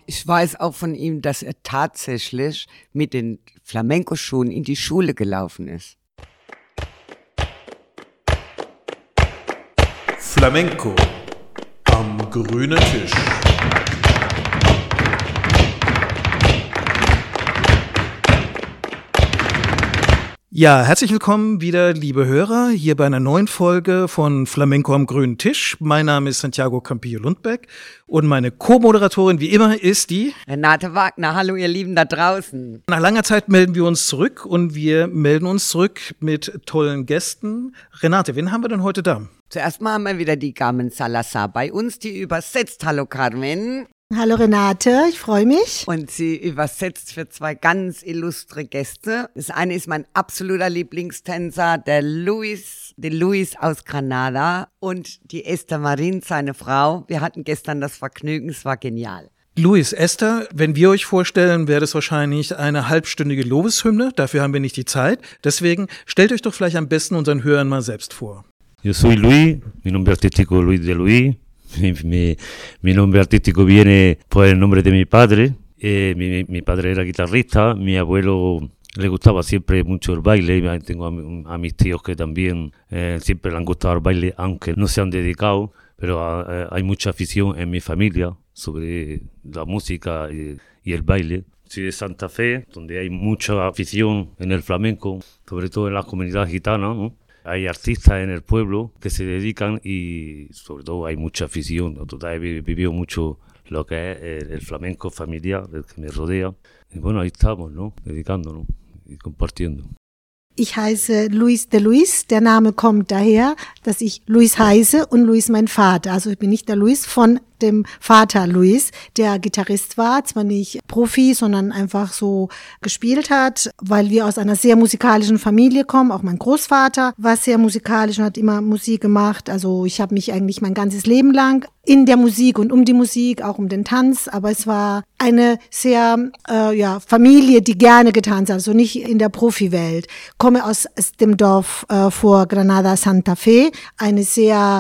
Ich weiß auch von ihm, dass er tatsächlich mit den Flamenco-Schuhen in die Schule gelaufen ist. Flamenco am grünen Tisch. Ja, herzlich willkommen wieder, liebe Hörer, hier bei einer neuen Folge von Flamenco am grünen Tisch. Mein Name ist Santiago Campillo-Lundbeck und meine Co-Moderatorin wie immer ist die Renate Wagner. Hallo ihr Lieben da draußen. Nach langer Zeit melden wir uns zurück und wir melden uns zurück mit tollen Gästen. Renate, wen haben wir denn heute da? Zuerst mal haben wir wieder die Carmen Salazar bei uns, die übersetzt. Hallo Carmen. Hallo Renate, ich freue mich. Und sie übersetzt für zwei ganz illustre Gäste. Das eine ist mein absoluter Lieblingstänzer, der Luis aus Granada und die Esther Marin, seine Frau. Wir hatten gestern das Vergnügen, es war genial. Luis, Esther, wenn wir euch vorstellen, wäre das wahrscheinlich eine halbstündige Lobeshymne. Dafür haben wir nicht die Zeit. Deswegen stellt euch doch vielleicht am besten unseren Hörern mal selbst vor. Yo soy Luis, mi nombre artístico Luis de Luis. Mi nombre artístico viene por el nombre de mi padre. Mi padre era guitarrista, mi abuelo le gustaba siempre mucho el baile. Tengo a mis tíos que también siempre le han gustado el baile, aunque no se han dedicado, pero hay mucha afición en mi familia sobre la música y el baile. Soy de Santa Fe, donde hay mucha afición en el flamenco, sobre todo en la comunidad gitana, ¿no? Hay artistas en el pueblo que se dedican y sobre todo hay mucha afición. Total, he vivido mucho lo que es el flamenco familiar, el que me rodea. Y bueno, ahí estamos, ¿no? Dedicándonos y compartiendo. Ich heiße Luis de Luis. Der Name kommt daher, dass ich Luis heiße und Luis mein Vater. Also ich bin nicht der Luis von dem Vater Luis, der Gitarrist war, zwar nicht Profi, sondern einfach so gespielt hat, weil wir aus einer sehr musikalischen Familie kommen. Auch mein Großvater war sehr musikalisch und hat immer Musik gemacht. Also ich habe mich eigentlich mein ganzes Leben lang in der Musik und um die Musik, auch um den Tanz, aber es war eine sehr Familie, die gerne getanzt hat, also nicht in der Profiwelt. Komme aus dem Dorf vor Granada Santa Fe, eine sehr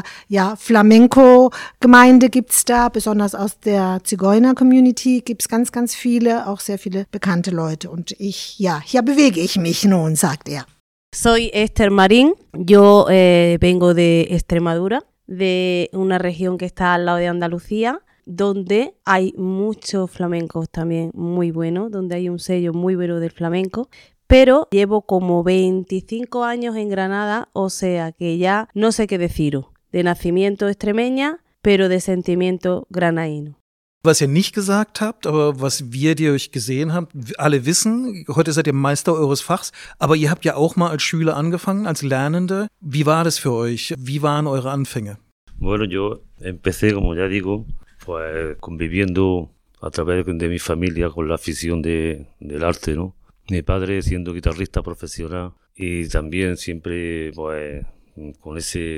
Flamenco-Gemeinde gibt's da, besonders aus der Zigeuner-Community gibt's ganz, ganz viele, auch sehr viele bekannte Leute. Und hier bewege ich mich nun, sagt er. Soy Esther Marín, yo vengo de Extremadura, de una región que está al lado de Andalucía, donde hay muchos flamencos también muy buenos, donde hay un sello muy bueno del flamenco, pero llevo como 25 años en Granada, o sea que ya no sé qué deciros, de nacimiento extremeña, pero de sentimiento granaíno. Was ihr nicht gesagt habt, aber was wir, die euch gesehen haben, alle wissen, heute seid ihr Meister eures Fachs, aber ihr habt ja auch mal als Schüler angefangen, als Lernende. Wie war das für euch? Wie waren eure Anfänge? Bueno, yo empecé, como ya digo, pues conviviendo a través de mi familia con la afición del arte, ¿no? Mi padre siendo guitarrista profesional y también siempre pues con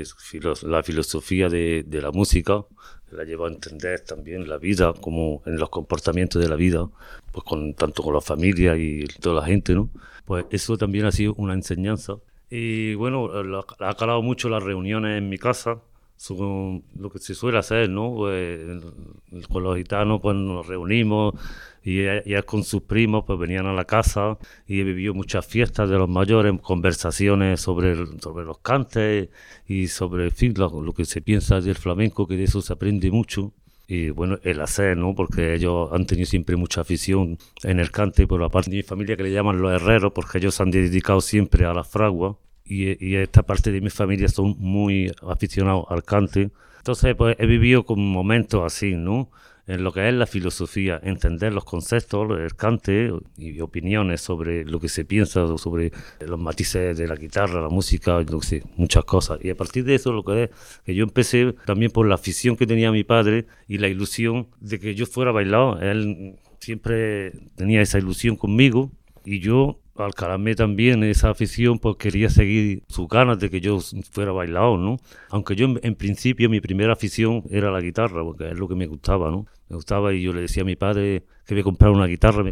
la filosofía de la música, la lleva a entender también la vida, como en los comportamientos de la vida, pues tanto con la familia y toda la gente, ¿no? Pues eso también ha sido una enseñanza. Y bueno, ha calado mucho las reuniones en mi casa, son lo que se suele hacer, ¿no? Pues, con los gitanos pues nos reunimos y ellas con sus primos pues venían a la casa y he vivido muchas fiestas de los mayores, conversaciones sobre los cantes y sobre en fin, lo que se piensa del flamenco, que de eso se aprende mucho. Y bueno, el hacer, ¿no? Porque ellos han tenido siempre mucha afición en el cante, por la parte de mi familia que le llaman los herreros, porque ellos se han dedicado siempre a la fragua. Y esta parte de mi familia son muy aficionados al cante. Entonces, pues he vivido con momentos así, ¿no? En lo que es la filosofía, entender los conceptos, el cante y opiniones sobre lo que se piensa, sobre los matices de la guitarra, la música, lo que sé, muchas cosas. Y a partir de eso, lo que es que yo empecé también por la afición que tenía mi padre y la ilusión de que yo fuera bailador. Él siempre tenía esa ilusión conmigo y yo, al calarme también esa afición, pues quería seguir sus ganas de que yo fuera bailador, ¿no? Aunque yo en principio mi primera afición era la guitarra, porque es lo que me gustaba, ¿no? me gustaba y yo le decía a mi padre que me comprara una guitarra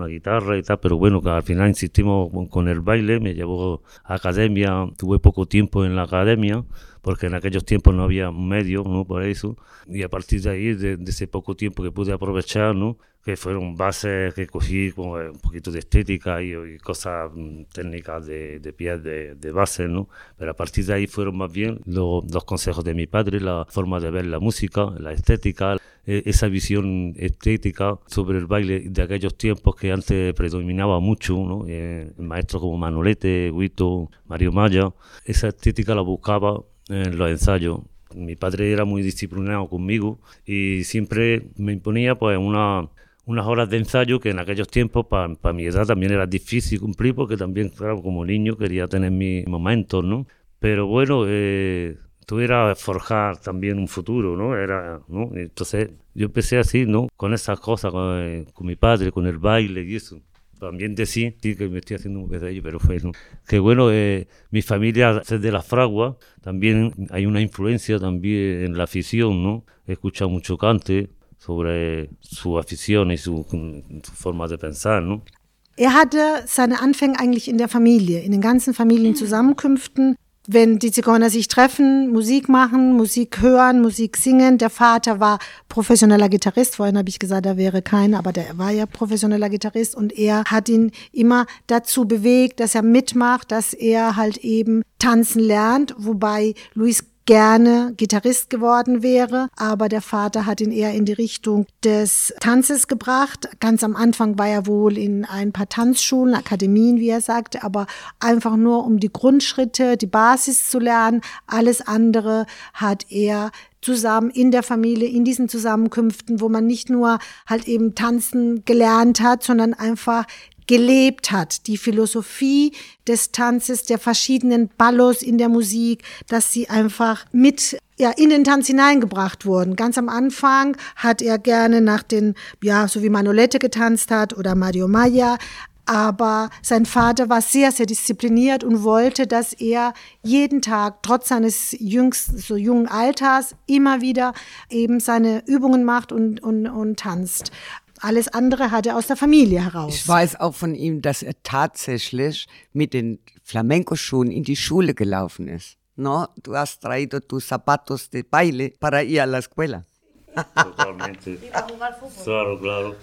y tal, pero bueno, que al final insistimos con el baile, me llevó a academia, tuve poco tiempo en la academia, porque en aquellos tiempos no había medios, ¿no? Por eso, y a partir de ahí, de ese poco tiempo que pude aprovechar, ¿no? Que fueron bases que cogí como un poquito de estética y cosas técnicas de pies de base, ¿no? Pero a partir de ahí fueron más bien los consejos de mi padre, la forma de ver la música, la estética, esa visión estética sobre el baile de aquellos tiempos que antes predominaba mucho, ¿no? Maestros como Manolete, Guito, Mario Maya, esa estética la buscaba en los ensayos. Mi padre era muy disciplinado conmigo y siempre me imponía pues unas horas de ensayo que en aquellos tiempos para mi edad también era difícil cumplir, porque también, claro, como niño quería tener mis momentos, ¿no? Pero bueno, tú era forjar también un futuro, ¿no? ¿no? Entonces yo empecé así, ¿no? Con esas cosas, con mi padre, con el baile y eso. También decía, sí, que me estoy haciendo un pedazo, pero fue, ¿no? Que bueno, mi familia es de la fragua, también hay una influencia también en la afición, ¿no? He escuchado mucho cante sobre su afición y su forma de pensar, ¿no? Hatte seine Anfänge eigentlich in der Familie, in den ganzen Familienzusammenkünften. Wenn die Zigeuner sich treffen, Musik machen, Musik hören, Musik singen. Der Vater war professioneller Gitarrist. Vorhin habe ich gesagt, er wäre keiner, aber der war ja professioneller Gitarrist. Und er hat ihn immer dazu bewegt, dass er mitmacht, dass er halt eben tanzen lernt. Wobei Luis gerne Gitarrist geworden wäre, aber der Vater hat ihn eher in die Richtung des Tanzes gebracht. Ganz am Anfang war er wohl in ein paar Tanzschulen, Akademien, wie er sagte, aber einfach nur um die Grundschritte, die Basis zu lernen. Alles andere hat er zusammen in der Familie, in diesen Zusammenkünften, wo man nicht nur halt eben tanzen gelernt hat, sondern einfach gelebt hat, die Philosophie des Tanzes, der verschiedenen Ballos in der Musik, dass sie einfach mit in den Tanz hineingebracht wurden. Ganz am Anfang hat er gerne nach den, so wie Manolete getanzt hat oder Mario Maya, aber sein Vater war sehr, sehr diszipliniert und wollte, dass er jeden Tag, trotz seines jungen Alters, immer wieder eben seine Übungen macht und tanzt. Alles andere hat er aus der Familie heraus. Ich weiß auch von ihm, dass er tatsächlich mit den Flamenco-Schuhen in die Schule gelaufen ist. No, du has traído tus zapatos de baile para ir a la escuela. Totalmente. Claro.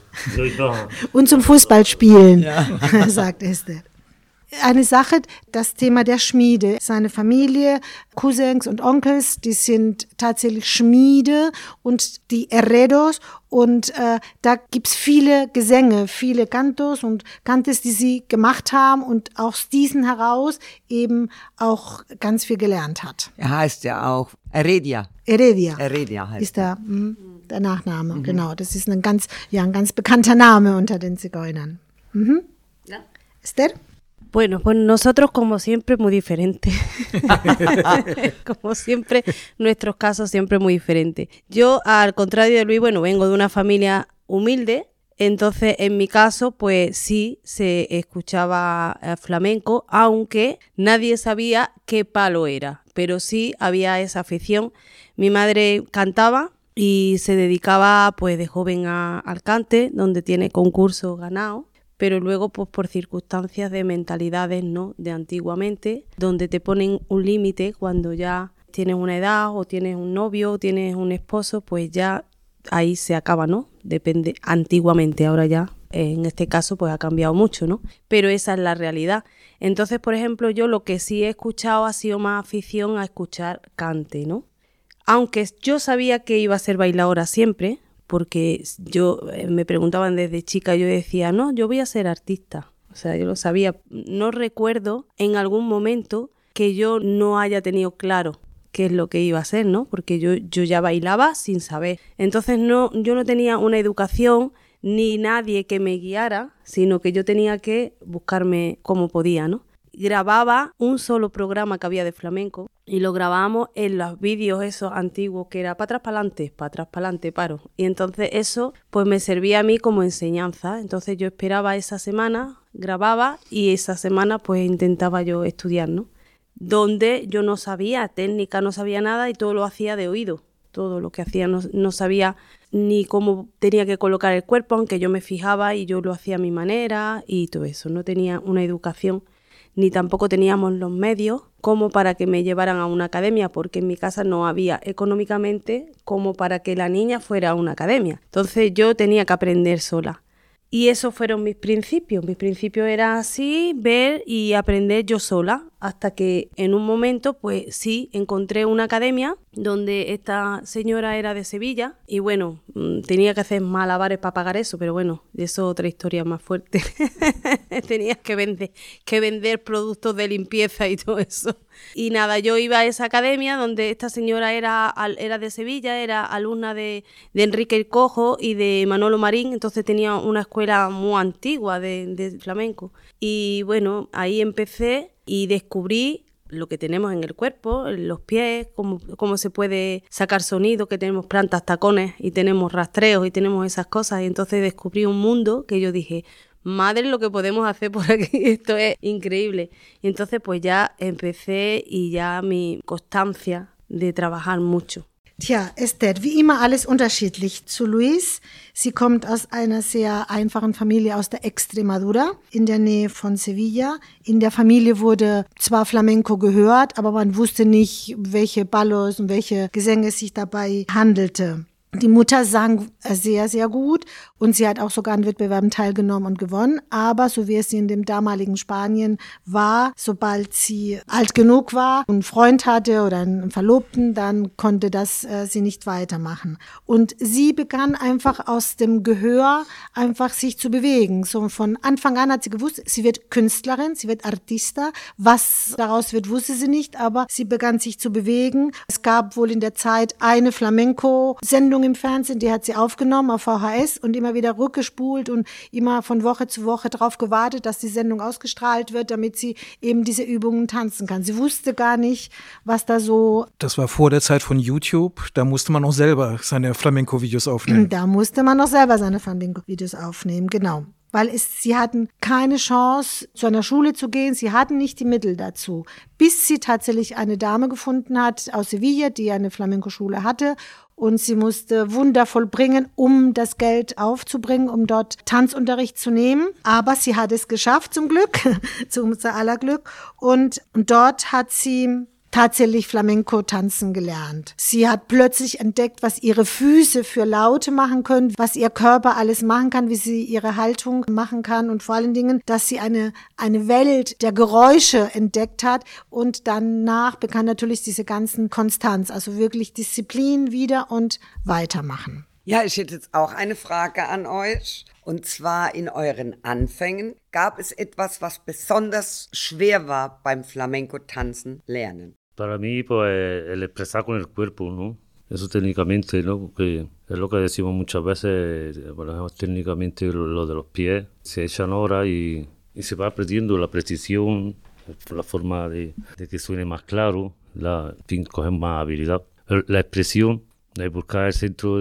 Und zum Fußballspielen, sagt Esther. Eine Sache, das Thema der Schmiede. Seine Familie, Cousins und Onkels, die sind tatsächlich Schmiede und die Herreros. Und da gibt's viele Gesänge, viele Cantos und Cantes, die sie gemacht haben und aus diesen heraus eben auch ganz viel gelernt hat. Er heißt ja auch Heredia. Heredia heißt ist der Nachname, genau. Das ist ein ganz bekannter Name unter den Zigeunern. Mhm. Ja. Esther? Bueno, pues nosotros como siempre muy diferentes. Como siempre, nuestros casos siempre muy diferentes. Yo, al contrario de Luis, bueno, vengo de una familia humilde, entonces en mi caso, pues sí se escuchaba flamenco, aunque nadie sabía qué palo era, pero sí había esa afición. Mi madre cantaba y se dedicaba pues de joven al cante, donde tiene concursos ganados. Pero luego, pues por circunstancias de mentalidades, ¿no? De antiguamente, donde te ponen un límite cuando ya tienes una edad o tienes un novio o tienes un esposo, pues ya ahí se acaba, ¿no? Depende, antiguamente, ahora ya, en este caso, pues ha cambiado mucho, ¿no? Pero esa es la realidad. Entonces, por ejemplo, yo lo que sí he escuchado ha sido más afición a escuchar cante, ¿no? Aunque yo sabía que iba a ser bailadora siempre, porque yo me preguntaban desde chica, yo decía, no, yo voy a ser artista. O sea, yo lo sabía. No recuerdo en algún momento que yo no haya tenido claro qué es lo que iba a ser, ¿no? Porque yo ya bailaba sin saber. Entonces yo no tenía una educación ni nadie que me guiara, sino que yo tenía que buscarme como podía, ¿no? Grababa un solo programa que había de flamenco y lo grabábamos en los vídeos esos antiguos que era para atrás, para adelante, paro. Y entonces eso pues me servía a mí como enseñanza. Entonces yo esperaba esa semana, grababa y esa semana pues intentaba yo estudiar, ¿no? Donde yo no sabía técnica, no sabía nada y todo lo hacía de oído. todo lo que hacía. No sabía ni cómo tenía que colocar el cuerpo, aunque yo me fijaba y yo lo hacía a mi manera y todo eso. No tenía una educación, ni tampoco teníamos los medios como para que me llevaran a una academia, porque en mi casa no había económicamente como para que la niña fuera a una academia. Entonces yo tenía que aprender sola. Y esos fueron mis principios. Mis principios eran así, ver y aprender yo sola, hasta que en un momento, pues sí, encontré una academia donde esta señora era de Sevilla y bueno, tenía que hacer malabares para pagar eso, pero bueno, eso es otra historia más fuerte. Tenía que vender productos de limpieza y todo eso. Y nada, yo iba a esa academia donde esta señora era de Sevilla, era alumna de Enrique el Cojo y de Manolo Marín, entonces tenía una escuela muy antigua de flamenco. Y bueno, ahí empecé y descubrí lo que tenemos en el cuerpo, en los pies, cómo se puede sacar sonido, que tenemos plantas, tacones y tenemos rastreos y tenemos esas cosas. Y entonces descubrí un mundo que yo dije, madre, lo que podemos hacer por aquí, esto es increíble. Y entonces pues ya empecé y ya mi constancia de trabajar mucho. Tja, Esther, wie immer alles unterschiedlich. Zu Luis, sie kommt aus einer sehr einfachen Familie aus der Extremadura in der Nähe von Sevilla. In der Familie wurde zwar Flamenco gehört, aber man wusste nicht, welche Ballos und welche Gesänge es sich dabei handelte. Die Mutter sang sehr, sehr gut und sie hat auch sogar an Wettbewerben teilgenommen und gewonnen. Aber so wie es in dem damaligen Spanien war, sobald sie alt genug war und einen Freund hatte oder einen Verlobten, dann konnte das sie nicht weitermachen. Und sie begann einfach aus dem Gehör einfach sich zu bewegen. So von Anfang an hat sie gewusst, sie wird Künstlerin, sie wird Artista. Was daraus wird, wusste sie nicht, aber sie begann sich zu bewegen. Es gab wohl in der Zeit eine Flamenco-Sendung im Fernsehen, die hat sie aufgenommen auf VHS und immer wieder rückgespult und immer von Woche zu Woche darauf gewartet, dass die Sendung ausgestrahlt wird, damit sie eben diese Übungen tanzen kann. Sie wusste gar nicht, was da so... Das war vor der Zeit von YouTube, da musste man noch selber seine Flamenco-Videos aufnehmen. Da musste man noch selber seine Flamenco-Videos aufnehmen, genau. Weil sie hatten keine Chance, zu einer Schule zu gehen. Sie hatten nicht die Mittel dazu. Bis sie tatsächlich eine Dame gefunden hat aus Sevilla, die eine Flamenco-Schule hatte. Und sie musste Wunder vollbringen, um das Geld aufzubringen, um dort Tanzunterricht zu nehmen. Aber sie hat es geschafft, zum Glück, zu unser aller Glück. Und dort hat sie tatsächlich Flamenco-Tanzen gelernt. Sie hat plötzlich entdeckt, was ihre Füße für Laute machen können, was ihr Körper alles machen kann, wie sie ihre Haltung machen kann und vor allen Dingen, dass sie eine Welt der Geräusche entdeckt hat und danach bekam natürlich diese ganzen Konstanz, also wirklich Disziplin wieder und weitermachen. Ja, ich hätte jetzt auch eine Frage an euch. Und zwar in euren Anfängen. Gab es etwas, was besonders schwer war beim Flamenco-Tanzen lernen? Para mí, pues, el expresar con el cuerpo, ¿no? Eso técnicamente, ¿no? Porque es lo que decimos muchas veces, por ejemplo, técnicamente lo de los pies, se echan horas y se va aprendiendo la precisión, la forma de que suene más claro, en fin, coger más habilidad. La expresión, de buscar el centro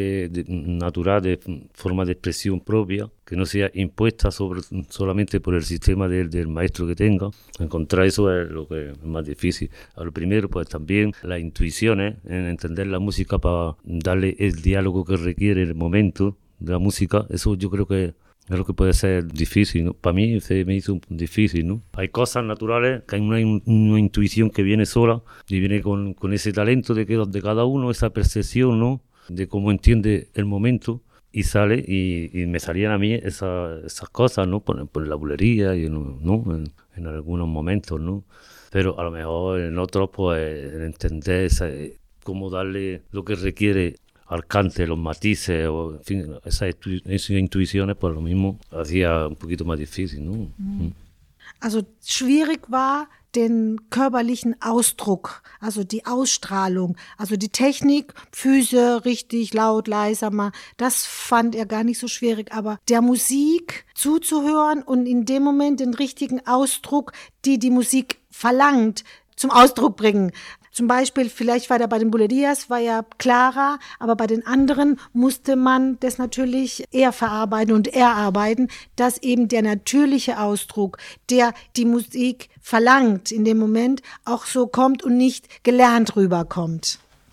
natural de forma de expresión propia, que no sea impuesta solamente por el sistema del maestro que tenga. Encontrar eso es lo que es más difícil. A lo primero, pues también las intuiciones, en entender la música para darle el diálogo que requiere el momento de la música. Eso yo creo que es lo que puede ser difícil, ¿no? Para mí se me hizo difícil, ¿no? Hay cosas naturales, que hay una intuición que viene sola y viene con ese talento de cada uno, esa percepción, ¿no? De cómo entiende el momento y sale y me salían a mí esas cosas, ¿no? Por la bulería y ¿no? En algunos momentos, ¿no? Pero a lo mejor en otros, pues, entender cómo darle lo que requiere al cante, los matices, o, en fin, esas intuiciones, por lo mismo, hacía un poquito más difícil, ¿no? Also schwierig war den körperlichen Ausdruck, also die Ausstrahlung, also die Technik, Füße richtig laut, leiser, das fand er gar nicht so schwierig, aber der Musik zuzuhören und in dem Moment den richtigen Ausdruck, die Musik verlangt, zum Ausdruck bringen. Zum Beispiel, vielleicht war der bei den Bulerías, war ja klarer, aber bei den anderen musste man das natürlich eher verarbeiten und erarbeiten, dass eben der natürliche Ausdruck, der die Musik verlangt in dem Moment, auch so kommt und nicht gelernt rüberkommt.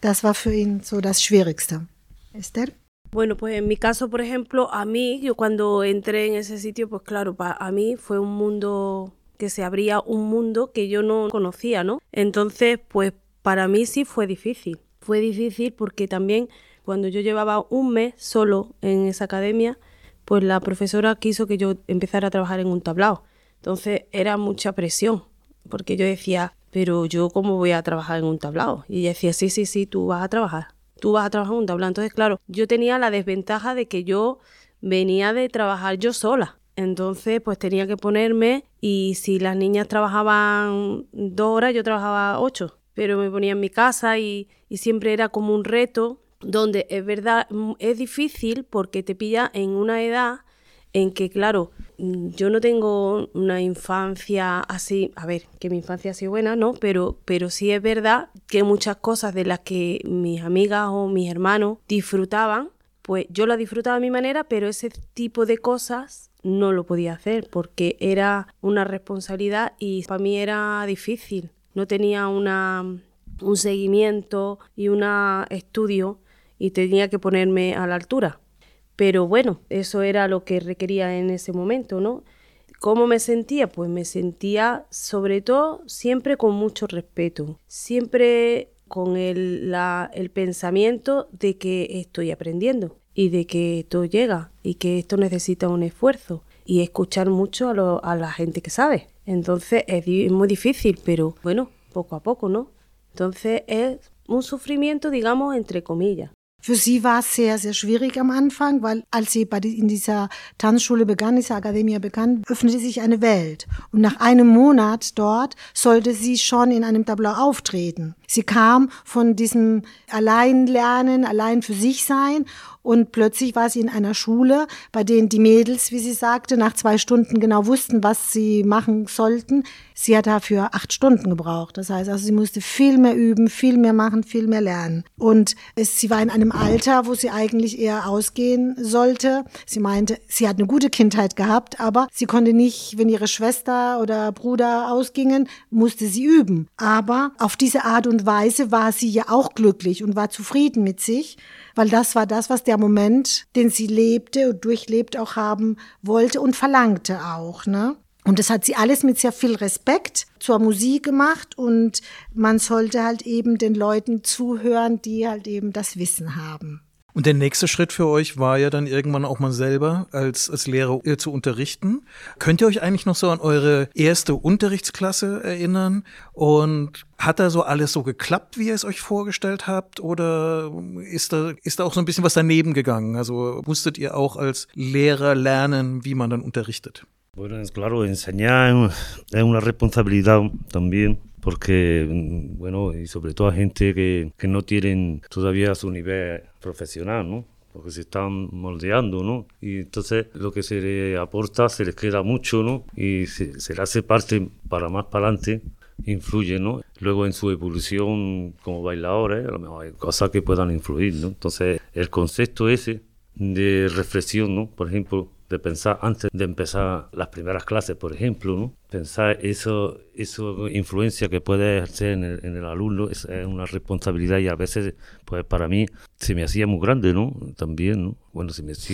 Das war für ihn so das Schwierigste. Esther? Bueno, pues en mi caso, por ejemplo, a mí, yo cuando entré en ese sitio, pues claro, a mí fue un mundo que se abría, un mundo que yo no conocía, ¿no? Entonces, pues para mí sí fue difícil. Fue difícil porque también cuando yo llevaba un mes solo en esa academia, pues la profesora quiso que yo empezara a trabajar en un tablao. Entonces era mucha presión, porque yo decía, pero yo ¿cómo voy a trabajar en un tablao? Y ella decía, sí, tú vas a trabajar en un tablao. Entonces, claro, yo tenía la desventaja de que yo venía de trabajar yo sola. Entonces, pues tenía que ponerme y si las niñas trabajaban 2 horas, yo trabajaba 8. Pero me ponía en mi casa y siempre era como un reto donde es verdad, es difícil porque te pilla en una edad en que, claro, yo no tengo una infancia así, a ver, que mi infancia ha sido buena, ¿no? Pero sí es verdad que muchas cosas de las que mis amigas o mis hermanos disfrutaban, pues yo las disfrutaba a mi manera, pero ese tipo de cosas no lo podía hacer porque era una responsabilidad y para mí era difícil. No tenía un seguimiento y un estudio y tenía que ponerme a la altura. Pero bueno, eso era lo que requería en ese momento, ¿no? ¿Cómo me sentía? Pues me sentía sobre todo siempre con mucho respeto, siempre con el pensamiento de que estoy aprendiendo y de que esto llega y que esto necesita un esfuerzo y escuchar mucho a la gente que sabe. Entonces es muy difícil, pero bueno, poco a poco, ¿no? Entonces es un sufrimiento, digamos, entre comillas. Für sie war es sehr, sehr schwierig am Anfang, weil als sie in dieser Tanzschule begann, dieser Akademie begann, öffnete sich eine Welt. Und nach einem Monat dort sollte sie schon in einem Tableau auftreten. Sie kam von diesem Alleinlernen, allein für sich sein und plötzlich war sie in einer Schule, bei denen die Mädels, wie sie sagte, nach 2 Stunden genau wussten, was sie machen sollten. Sie hat dafür 8 Stunden gebraucht. Das heißt, also sie musste viel mehr üben, viel mehr machen, viel mehr lernen. Und sie war in einem Alter, wo sie eigentlich eher ausgehen sollte. Sie meinte, sie hat eine gute Kindheit gehabt, aber sie konnte nicht, wenn ihre Schwester oder Bruder ausgingen, musste sie üben. Aber auf diese Art und Weise war sie ja auch glücklich und war zufrieden mit sich, weil das war das, was der Moment, den sie lebte und durchlebt, auch haben wollte und verlangte auch, ne? Und das hat sie alles mit sehr viel Respekt zur Musik gemacht und man sollte halt eben den Leuten zuhören, die halt eben das Wissen haben. Und der nächste Schritt für euch war ja dann irgendwann auch mal selber als Lehrer zu unterrichten. Könnt ihr euch eigentlich noch so an eure erste Unterrichtsklasse erinnern? Und hat da so alles so geklappt, wie ihr es euch vorgestellt habt? Oder ist da auch so ein bisschen was daneben gegangen? Also musstet ihr auch als Lehrer lernen, wie man dann unterrichtet? Bueno, es claro, enseñar es una responsabilidad también, porque, bueno, y sobre todo a gente que no tienen todavía su nivel profesional, ¿no? Porque se están moldeando, ¿no? Y entonces lo que se les aporta se les queda mucho, ¿no? Y se le hace parte para más para adelante, influye, ¿no? Luego en su evolución como bailadores, a lo mejor hay cosas que puedan influir, ¿no? Entonces el concepto ese de reflexión, ¿no? Por ejemplo, de pensar antes de empezar las primeras clases, por ejemplo, ¿no? Pensar eso influencia que puede ejercer en el alumno es una responsabilidad y a veces, pues para mí, se me hacía muy grande, ¿no? También, ¿no? Bueno,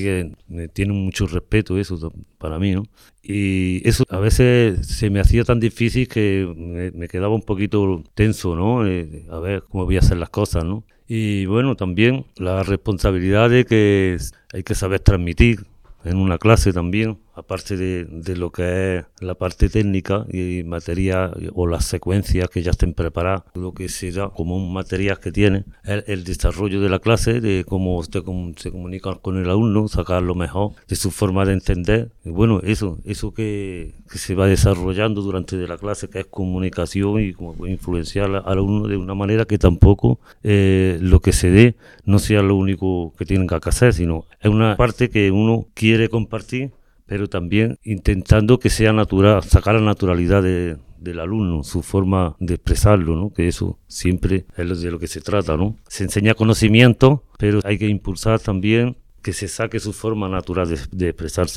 me tiene mucho respeto eso para mí, ¿no? Y eso a veces se me hacía tan difícil que me quedaba un poquito tenso, ¿no? A ver cómo voy a hacer las cosas, ¿no? Y bueno, también la responsabilidad de que hay que saber transmitir en una clase también, aparte de lo que es la parte técnica y materia o las secuencias que ya estén preparadas, lo que se da como un material que tiene, el desarrollo de la clase, de cómo se comunica con el alumno, sacar lo mejor de su forma de entender. Y bueno, eso que se va desarrollando durante de la clase, que es comunicación y cómo puede influenciar al alumno de una manera que tampoco lo que se dé no sea lo único que tienen que hacer, sino es una parte que uno quiere compartir, pero también intentando que sea natural, sacar la naturalidad del alumno, su forma de expresarlo, ¿no? Que eso siempre es de lo que se trata, ¿no? Se enseña conocimiento, pero hay que impulsar también que se saque su forma natural de expresarse, ¿no?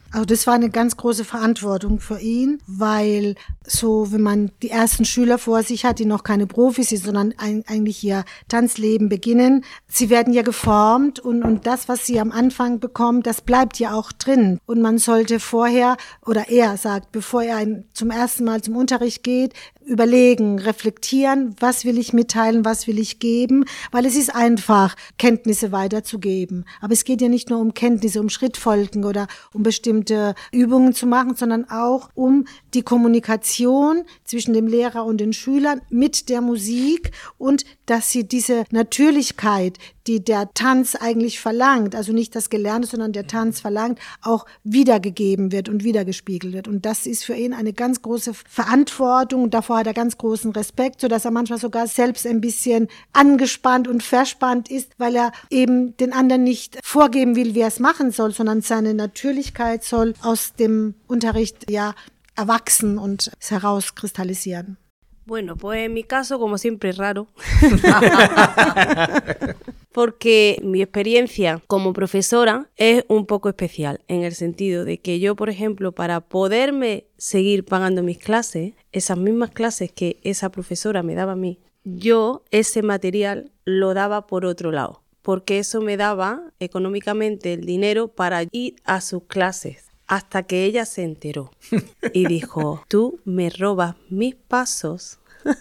Also das war eine ganz große Verantwortung für ihn, weil so, wenn man die ersten Schüler vor sich hat, die noch keine Profis sind, sondern eigentlich ihr Tanzleben beginnen, sie werden ja geformt und das, was sie am Anfang bekommen, das bleibt ja auch drin. Und man sollte vorher, oder er sagt, bevor er zum ersten Mal zum Unterricht geht, überlegen, reflektieren, was will ich mitteilen, was will ich geben, weil es ist einfach, Kenntnisse weiterzugeben. Aber es geht ja nicht nur um Kenntnisse, um Schrittfolgen oder um bestimmte Übungen zu machen, sondern auch um die Kommunikation zwischen dem Lehrer und den Schülern mit der Musik und dass sie diese Natürlichkeit, die der Tanz eigentlich verlangt, also nicht das Gelernte, sondern der Tanz verlangt, auch wiedergegeben wird und wiedergespiegelt wird. Und das ist für ihn eine ganz große Verantwortung und davor hat er ganz großen Respekt, sodass er manchmal sogar selbst ein bisschen angespannt und verspannt ist, weil er eben den anderen nicht vorgeben will, wie er es machen soll, sondern seine Natürlichkeit soll aus dem Unterricht ja erwachsen und herauskristallisieren. Bueno, pues en mi caso, como siempre, es raro. Porque mi experiencia como profesora es un poco especial, en el sentido de que yo, por ejemplo, para poderme seguir pagando mis clases, esas mismas clases que esa profesora me daba a mí, yo ese material lo daba por otro lado, porque eso me daba económicamente el dinero para ir a sus clases. Hasta que ella se enteró y dijo, tú me robas mis pasos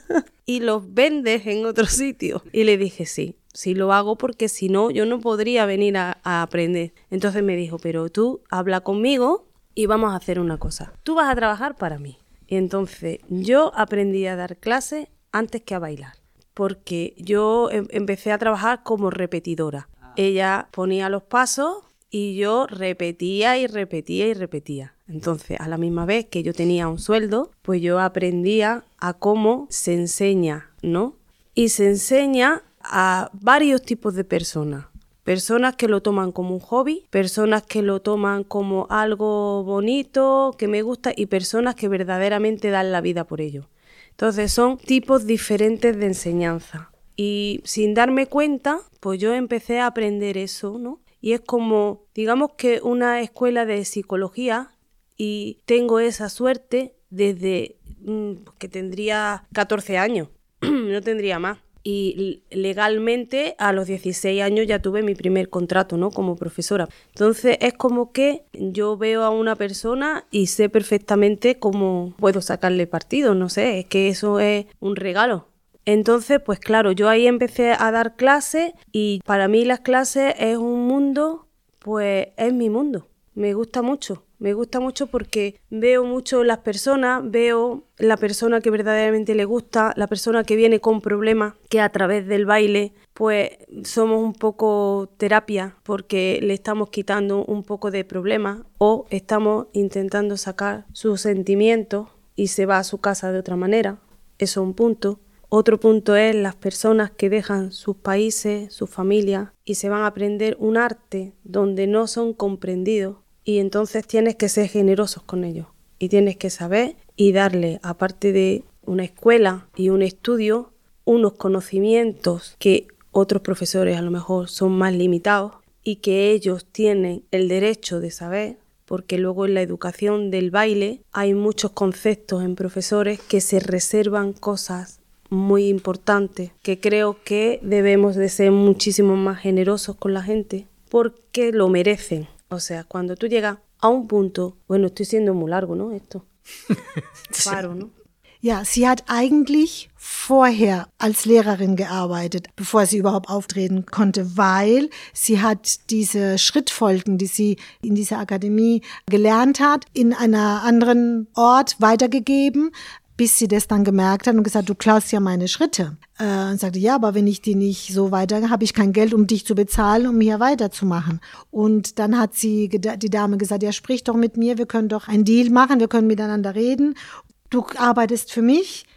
y los vendes en otro sitio. Y le dije, sí lo hago porque si no, yo no podría venir a aprender. Entonces me dijo, pero tú habla conmigo y vamos a hacer una cosa. Tú vas a trabajar para mí. Y entonces yo aprendí a dar clases antes que a bailar, porque yo empecé a trabajar como repetidora. Ella ponía los pasos y yo repetía y repetía y repetía. Entonces, a la misma vez que yo tenía un sueldo, pues yo aprendía a cómo se enseña, ¿no? Y se enseña a varios tipos de personas. Personas que lo toman como un hobby, personas que lo toman como algo bonito, que me gusta, y personas que verdaderamente dan la vida por ello. Entonces, son tipos diferentes de enseñanza. Y sin darme cuenta, pues yo empecé a aprender eso, ¿no? Y es como, digamos que una escuela de psicología, y tengo esa suerte desde que tendría 14 años, no tendría más. Y legalmente a los 16 años ya tuve mi primer contrato, ¿no? Como profesora. Entonces es como que yo veo a una persona y sé perfectamente cómo puedo sacarle partido, no sé, es que eso es un regalo. Entonces, pues claro, yo ahí empecé a dar clases y para mí las clases es un mundo, pues es mi mundo. Me gusta mucho porque veo mucho las personas, veo la persona que verdaderamente le gusta, la persona que viene con problemas, que a través del baile pues somos un poco terapia porque le estamos quitando un poco de problemas o estamos intentando sacar sus sentimientos y se va a su casa de otra manera. Eso es un punto. Otro punto es las personas que dejan sus países, sus familias y se van a aprender un arte donde no son comprendidos y entonces tienes que ser generosos con ellos y tienes que saber y darle, aparte de una escuela y un estudio, unos conocimientos que otros profesores a lo mejor son más limitados y que ellos tienen el derecho de saber, porque luego en la educación del baile hay muchos conceptos en profesores que se reservan cosas muy importante, que creo que debemos de ser muchísimo más generosos con la gente porque lo merecen. O sea, cuando tú llegas a un punto, bueno, estoy siendo muy largo, ¿no? Esto. Paro, ¿no? Ja, sie hat eigentlich vorher als Lehrerin gearbeitet, bevor sie überhaupt auftreten konnte, weil sie hat diese Schrittfolgen, die sie in dieser Akademie gelernt hat, in einer anderen Ort weitergegeben, bis sie das dann gemerkt hat und gesagt, du klaust ja meine Schritte. Und sagte, ja, aber wenn ich die nicht so weiter, habe ich kein Geld, um dich zu bezahlen, um hier weiterzumachen. Und dann hat sie, die Dame gesagt, ja, sprich doch mit mir, wir können doch einen Deal machen, wir können miteinander reden. Du arbeitest für mich,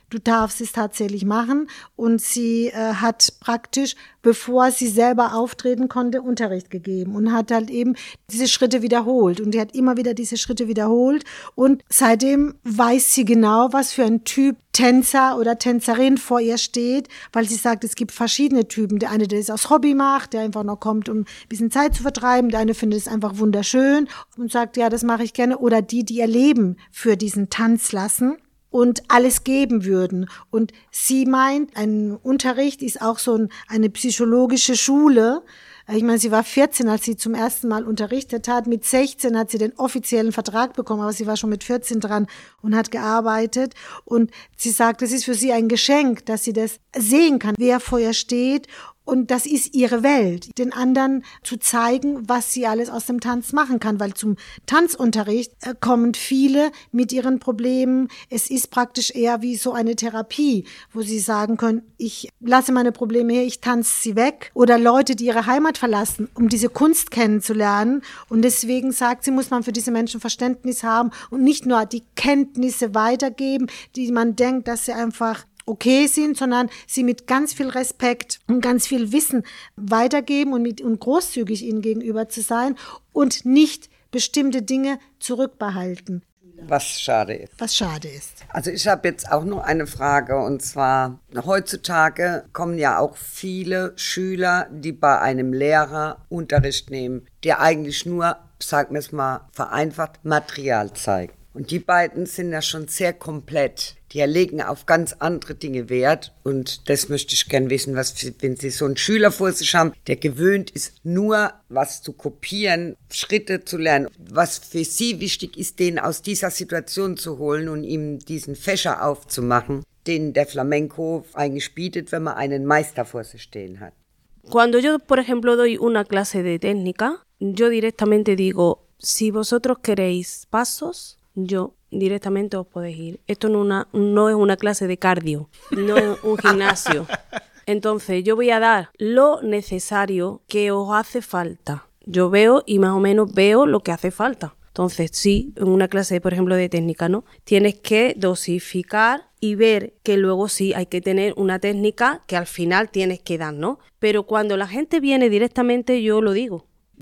du darfst es tatsächlich machen. Und sie hat praktisch, bevor sie selber auftreten konnte, Unterricht gegeben und hat halt eben diese Schritte wiederholt. Und die hat immer wieder diese Schritte wiederholt. Und seitdem weiß sie genau, was für ein Typ Tänzer oder Tänzerin vor ihr steht, weil sie sagt, es gibt verschiedene Typen. Der eine, der es aus Hobby macht, der einfach noch kommt, um ein bisschen Zeit zu vertreiben. Der eine findet es einfach wunderschön und sagt, ja, das mache ich gerne. Oder die ihr Leben für diesen Tanz lassen und alles geben würden. Und sie meint, ein Unterricht ist auch so eine psychologische Schule. Ich meine, sie war 14, als sie zum ersten Mal unterrichtet hat. Mit 16 hat sie den offiziellen Vertrag bekommen, aber sie war schon mit 14 dran und hat gearbeitet. Und sie sagt, es ist für sie ein Geschenk, dass sie das sehen kann, wer vor ihr steht. Und das ist ihre Welt, den anderen zu zeigen, was sie alles aus dem Tanz machen kann, weil zum Tanzunterricht kommen viele mit ihren Problemen. Es ist praktisch eher wie so eine Therapie, wo sie sagen können, ich lasse meine Probleme her, ich tanze sie weg. Oder Leute, die ihre Heimat verlassen, um diese Kunst kennenzulernen. Und deswegen sagt sie, muss man für diese Menschen Verständnis haben und nicht nur die Kenntnisse weitergeben, die man denkt, dass sie einfach okay sind, sondern sie mit ganz viel Respekt und ganz viel Wissen weitergeben und großzügig ihnen gegenüber zu sein und nicht bestimmte Dinge zurückbehalten. Was schade ist. Was schade ist. Also ich habe jetzt auch noch eine Frage, und zwar, heutzutage kommen ja auch viele Schüler, die bei einem Lehrer Unterricht nehmen, der eigentlich nur, sagen wir es mal vereinfacht, Material zeigt. Und die beiden sind ja schon sehr komplett. Die legen auf ganz andere Dinge Wert. Und das möchte ich gern wissen, wenn Sie so einen Schüler vor sich haben, der gewöhnt ist, nur was zu kopieren, Schritte zu lernen. Was für Sie wichtig ist, den aus dieser Situation zu holen und ihm diesen Fächer aufzumachen, den der Flamenco eigentlich bietet, wenn man einen Meister vor sich stehen hat. Cuando yo, por ejemplo, doy una clase de técnica, yo directamente digo, si vosotros queréis pasos, yo directamente os podéis ir. Esto no es una clase de cardio, no es un gimnasio. Entonces yo voy a dar lo necesario que os hace falta. Yo veo y más o menos veo lo que hace falta. Entonces sí, en una clase, por ejemplo, de técnica, ¿no? Tienes que dosificar y ver que luego sí hay que tener una técnica que al final tienes que dar, ¿no? Pero cuando la gente viene directamente, yo lo digo.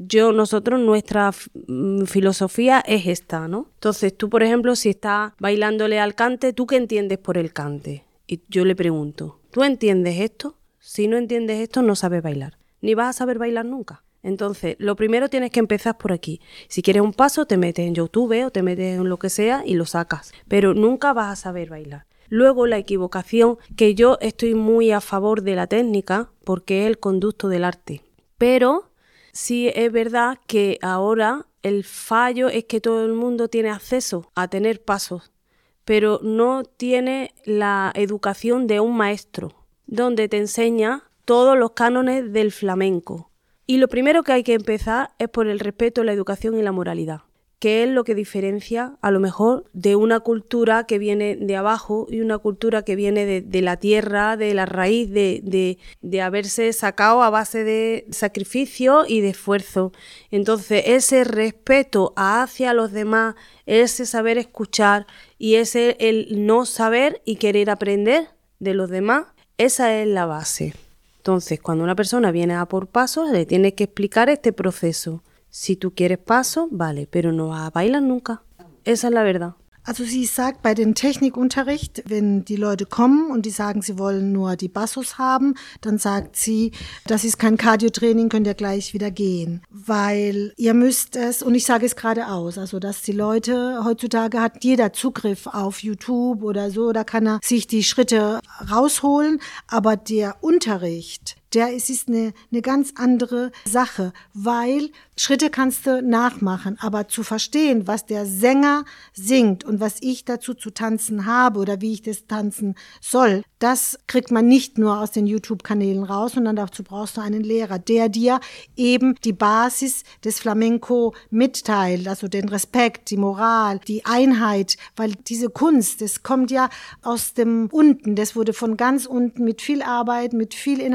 Nuestra filosofía es esta, ¿no? Entonces, tú, por ejemplo, si estás bailándole al cante, ¿tú qué entiendes por el cante? Y yo le pregunto, ¿tú entiendes esto? Si no entiendes esto, no sabes bailar. Ni vas a saber bailar nunca. Entonces, lo primero tienes que empezar por aquí. Si quieres un paso, te metes en YouTube o te metes en lo que sea y lo sacas. Pero nunca vas a saber bailar. Luego, la equivocación, que yo estoy muy a favor de la técnica porque es el conducto del arte. Pero sí es verdad que ahora el fallo es que todo el mundo tiene acceso a tener pasos, pero no tiene la educación de un maestro, donde te enseña todos los cánones del flamenco. Y lo primero que hay que empezar es por el respeto, la educación y la moralidad, que es lo que diferencia a lo mejor de una cultura que viene de abajo y una cultura que viene de la tierra, de la raíz, de haberse sacado a base de sacrificio y de esfuerzo. Entonces, ese respeto hacia los demás, ese saber escuchar y ese el no saber y querer aprender de los demás, esa es la base. Entonces, cuando una persona viene a por pasos, le tienes que explicar este proceso. Si du quieres paso, vale, pero no vas a bailar nunca. Esa es la verdad. Also sie sagt, bei dem Technikunterricht, wenn die Leute kommen und die sagen, sie wollen nur die Bassos haben, dann sagt sie, das ist kein Cardio-Training, könnt ihr gleich wieder gehen. Weil ihr müsst es, und ich sage es gerade aus, also dass die Leute, heutzutage hat jeder Zugriff auf YouTube oder so, da kann er sich die Schritte rausholen, aber der Unterricht, es ist eine ganz andere Sache, weil Schritte kannst du nachmachen, aber zu verstehen, was der Sänger singt und was ich dazu zu tanzen habe oder wie ich das tanzen soll, das kriegt man nicht nur aus den YouTube-Kanälen raus, sondern dazu brauchst du einen Lehrer, der dir eben die Basis des Flamenco mitteilt, also den Respekt, die Moral, die Einheit, weil diese Kunst, das kommt ja aus dem Unten, das wurde von ganz unten mit viel Arbeit, mit viel Energien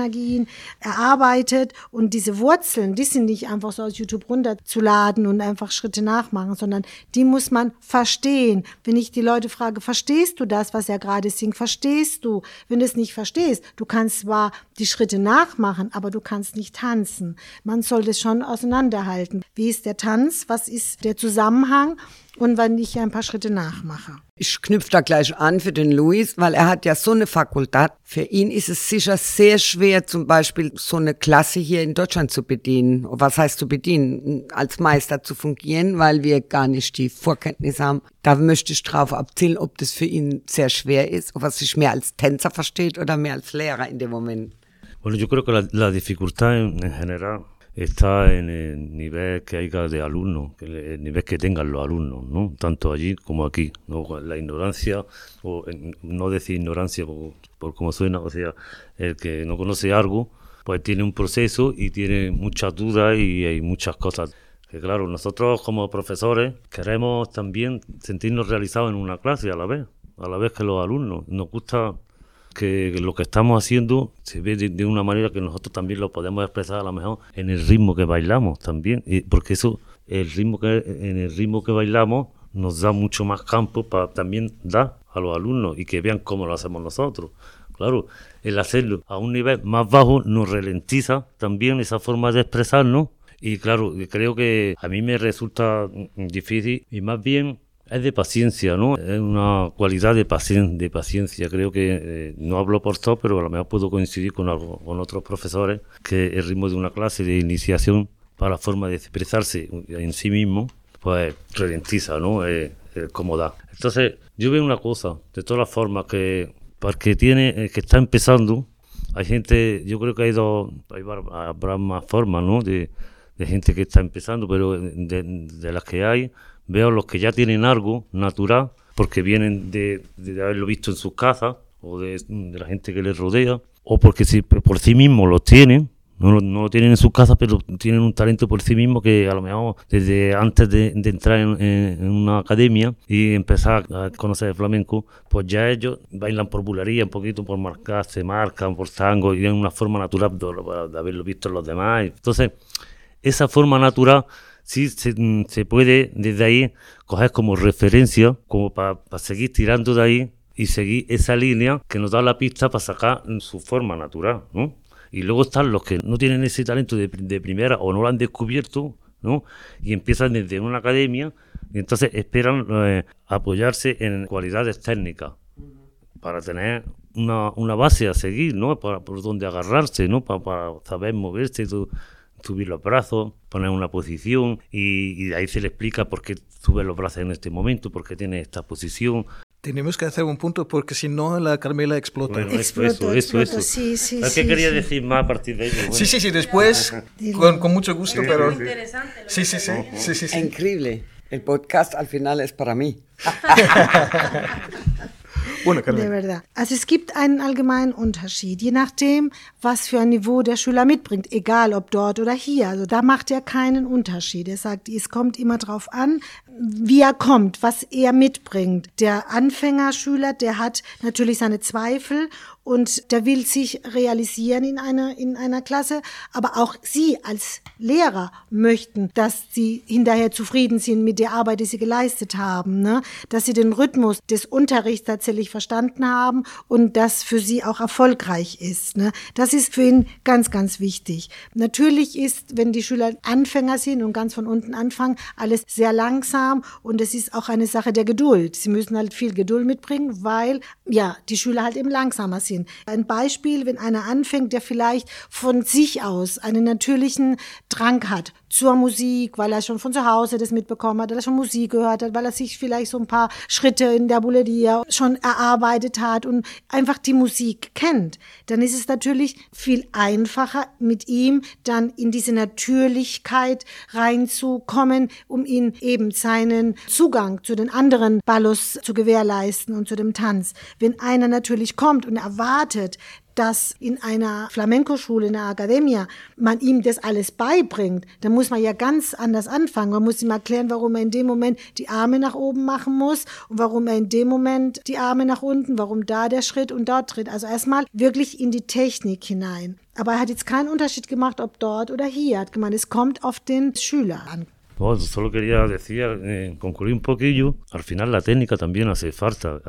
erarbeitet und diese Wurzeln, die sind nicht einfach so aus YouTube runterzuladen und einfach Schritte nachmachen, sondern die muss man verstehen. Wenn ich die Leute frage, verstehst du das, was er gerade singt? Verstehst du? Wenn du es nicht verstehst, du kannst zwar die Schritte nachmachen, aber du kannst nicht tanzen. Man soll das schon auseinanderhalten. Wie ist der Tanz? Was ist der Zusammenhang? Und wenn ich ein paar Schritte nachmache. Ich knüpfe da gleich an für den Luis, weil er hat ja so eine Fakultät. Für ihn ist es sicher sehr schwer, zum Beispiel so eine Klasse hier in Deutschland zu bedienen. Was heißt zu bedienen? Als Meister zu fungieren, weil wir gar nicht die Vorkenntnisse haben. Da möchte ich drauf abzielen, ob das für ihn sehr schwer ist, ob er sich mehr als Tänzer versteht oder mehr als Lehrer in dem Moment. Bueno, yo creo que la dificultad en general está en el nivel que haya de alumnos, el nivel que tengan los alumnos, ¿no? Tanto allí como aquí, ¿no? La ignorancia, o no decir ignorancia por cómo suena, o sea, el que no conoce algo, pues tiene un proceso y tiene muchas dudas y hay muchas cosas. Que claro, nosotros como profesores queremos también sentirnos realizados en una clase a la vez que los alumnos. Nos gusta que lo que estamos haciendo se ve de una manera que nosotros también lo podemos expresar a lo mejor en el ritmo que bailamos también, porque eso, en el ritmo que bailamos nos da mucho más campo para también dar a los alumnos y que vean cómo lo hacemos nosotros. Claro, el hacerlo a un nivel más bajo nos ralentiza también esa forma de expresarnos y claro, creo que a mí me resulta difícil y más bien es de paciencia, ¿no? Es una cualidad de paciencia. Creo que, no hablo por todos, pero a lo mejor puedo coincidir con otros profesores, que el ritmo de una clase de iniciación para la forma de expresarse en sí mismo, pues ralentiza, ¿no? Cómo da. Entonces, yo veo una cosa, de todas las formas, que para el que está empezando, hay gente, yo creo que habrá más formas, ¿no? De gente que está empezando, pero de las que hay, veo los que ya tienen algo natural, porque vienen de haberlo visto en sus casas, o de la gente que les rodea, o porque por sí mismos los tienen, no lo tienen en sus casas, pero tienen un talento por sí mismos que a lo mejor desde antes de entrar en una academia y empezar a conocer el flamenco, pues ya ellos bailan por bulería, un poquito por marcar, se marcan por tango, y tienen una forma natural de haberlo visto en los demás. Entonces, esa forma natural sí se puede desde ahí coger como referencia, como para seguir tirando de ahí y seguir esa línea que nos da la pista para sacar su forma natural, ¿no? Y luego están los que no tienen ese talento de primera o no lo han descubierto, ¿no? Y empiezan desde una academia y entonces esperan apoyarse en cualidades técnicas para tener una base a seguir, ¿no? Por donde agarrarse, ¿no? Para saber moverse, subir los brazos, poner una posición y de ahí se le explica por qué sube los brazos en este momento, por qué tiene esta posición. Tenemos que hacer un punto porque si no la Carmela explota. Bueno, eso. Sí, ¿Qué quería decir más a partir de ello? Bueno. Sí, después, con mucho gusto, pero... Interesante. Sí. Increíble. El podcast al final es para mí. Bueno, Carmela. De verdad. Also es gibt einen allgemeinen Unterschied, je nachdem, was für ein Niveau der Schüler mitbringt, egal ob dort oder hier. Also da macht er keinen Unterschied. Er sagt, es kommt immer drauf an, wie er kommt, was er mitbringt. Der Anfängerschüler, der hat natürlich seine Zweifel und der will sich realisieren in einer Klasse, aber auch Sie als Lehrer möchten, dass Sie hinterher zufrieden sind mit der Arbeit, die Sie geleistet haben, ne? Dass Sie den Rhythmus des Unterrichts tatsächlich verstanden haben und das für Sie auch erfolgreich ist, ne? Das ist für ihn ganz, ganz wichtig. Natürlich ist, wenn die Schüler Anfänger sind und ganz von unten anfangen, alles sehr langsam und es ist auch eine Sache der Geduld. Sie müssen halt viel Geduld mitbringen, weil ja die Schüler halt eben langsamer sind. Ein Beispiel, wenn einer anfängt, der vielleicht von sich aus einen natürlichen Drang hat zur Musik, weil er schon von zu Hause das mitbekommen hat, weil er schon Musik gehört hat, weil er sich vielleicht so ein paar Schritte in der Bulería schon erarbeitet hat und einfach die Musik kennt, dann ist es natürlich viel einfacher, mit ihm dann in diese Natürlichkeit reinzukommen, um ihm eben seinen Zugang zu den anderen Ballos zu gewährleisten und zu dem Tanz. Wenn einer natürlich kommt und erwartet, dass in einer Flamenco-Schule, in einer Academia, man ihm das alles beibringt, dann muss man ja ganz anders anfangen. Man muss ihm erklären, warum er in dem Moment die Arme nach oben machen muss und warum er in dem Moment die Arme nach unten, warum da der Schritt und dort Tritt. Also erstmal wirklich in die Technik hinein. Aber er hat jetzt keinen Unterschied gemacht, ob dort oder hier. Er hat gemeint, es kommt auf den Schüler an. No, solo quería decir, concluir un poquillo, al final la técnica también hace falta,